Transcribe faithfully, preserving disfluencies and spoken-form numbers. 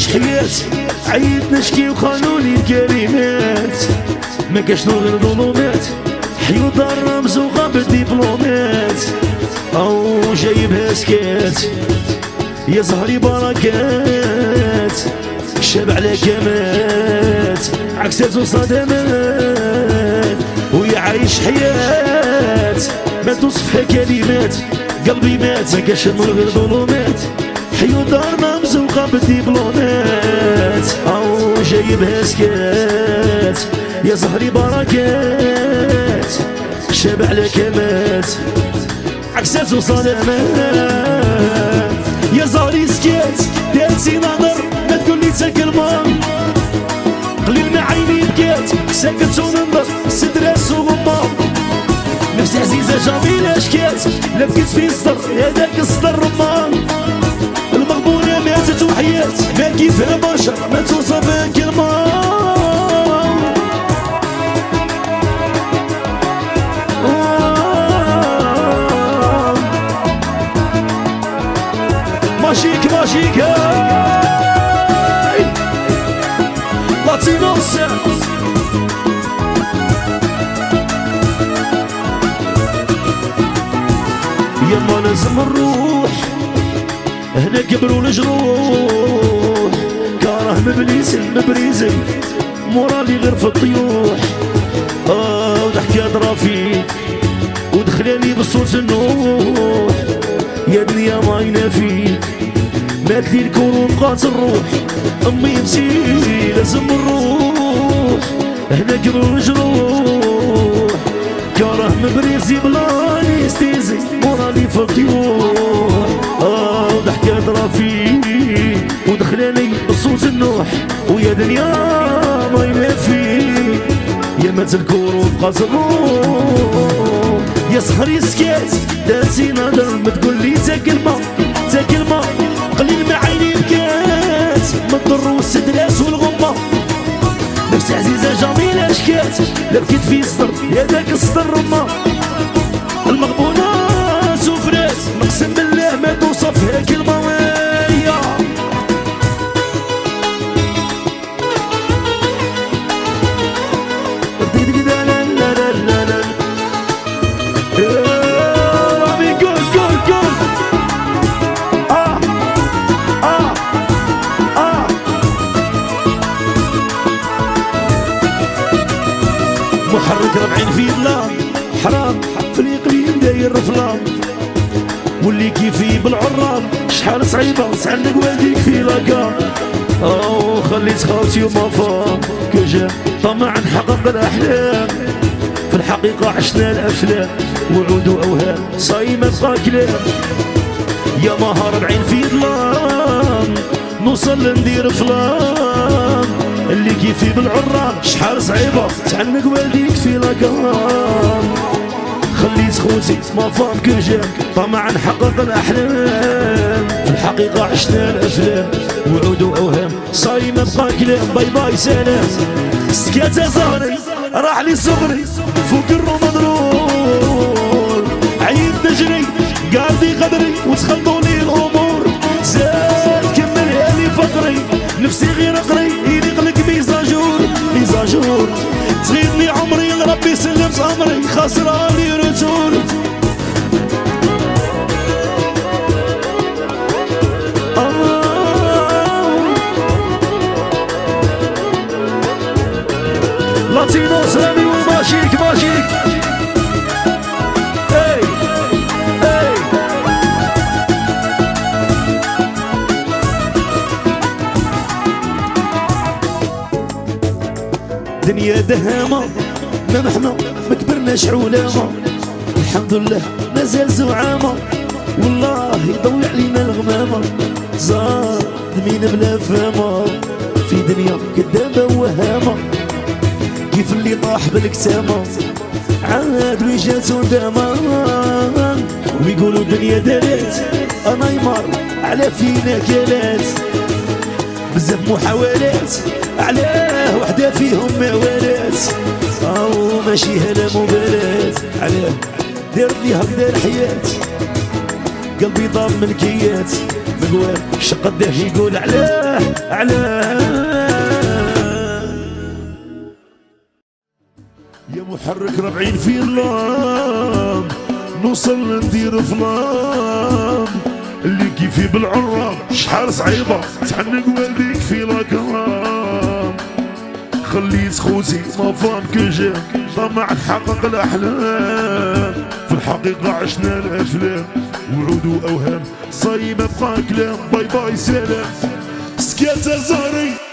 حيات عيد نشكي وخانوني الكلمات ما كاش غير ظلمات حيو دار رمز وغاب الدبلومات او جايبها سكات يا زهري بركات شاب على كمات عكسات وصدمات ويا عايش حياة ما توصفها كلمات قلبي مات ما كاش غير ظلمات حيو دار ممزوقة بالدبلومات او جايبها سكات يا زهري بركات شاب على كمات عكسات وصدمات يا زهري سكات دارتي نظر ما تقولي تا كلمة قليل ما عيني بكات ساكت وننظر سدراس وغمة نفسي عزيزة جميلة شكات لا بكيت في الصدر هذاك الصدر رمان المغبونة ماتت وحيات ما كيفها بشر ما توصفها كلمة ماشيك ماشيك هاي لاتينوس يما لازم نروح هنا كبروا الجروح كاره مبليس مبريزي مورالي غير في الطيوح اه وضحكة ضرافي ودخلاني بالصوت النوح يا دنيا ما ينافيك مات لي الكون وبقات الروح امي مسي لازم نروح هنا كبروا الجروح كاره مبريزي بلاني ستيزي مورالي في الطيوح اه وضحكة ضرافي ودخلاني بالصوت النوح ويا دنيا ما ينافيك يا مات الكون وبقات الروح يا صخري سكات دارتي نظر ما تقولي تا كلمة تا كلمة قليل ما عيني بكات ما تضر والسدراس والغمة نفسي عزيزة جميلة شكات لا بكيت في الصدر يا داك الصدر رمة المغبونة سفرات مقسم بالله ما توصفها كلمة ويا محرك ربعين في ظلام حرام في الإقليم داير رفلام واللي كيفي بالعرام شحال صعيبة تعلق والديك في لاكا أو خليت خاوتي وما فاق كجا طمع نحقق الأحلام في الحقيقة عشنا الأفلام وعود وأوهام صايمة بقى كلام يا مهار ربعين في ظلام نوصل ندير فلام اللي كيفي بالعرام شحال صعيبة تعنق والديك في لاكام خليت خوتي ما فاهم كرجال طمعا نحقق الأحلام في الحقيقة عشنا الأفلام وعود وأوهام صايمة بقى كلام باي باي سلام سكات يا زهري راح لي صغري فوق الروم مضرور عيد نجري قاردي قدري وتخلطوا لي الأمور زاد كملها لي فقري نفسي غير اقري يليق ميزاجور ميزاجور تغيبني عمري ربي سلمت امري خسراني رتور لاتينوس رامي وماشيك ماشيك اي اي دنيا دهامة ما محنا ما كبرناش علامة الحمد لله مازال زعامة والله يضوي علينا الغمامة زار دمينا بلا فامة في دنيا كدابة وهامة كيف اللي طاح بالكسامة عاد وجاتو داما ويقولوا الدنيا دارت انا يمر على فينا كالات بزاف محاولات علاه وحده فيهم موالات او ماشي هلا مبالات علاه دارت لي هكذا الحياة قلبي ضام ملكيات مقوال شقده يقول علاه علاه. يا محرك ربعين في اللام نوصل ندير فلام اللي كيفي بالعرام شحال صعيبة تحنق والديك في لاكرام. خليت خوتي ما فهم كجام طمع نحقق الأحلام في الحقيقة عشنا الأفلام وعود وأوهام صايمة بقى كلام باي باي سلام سكات زهري.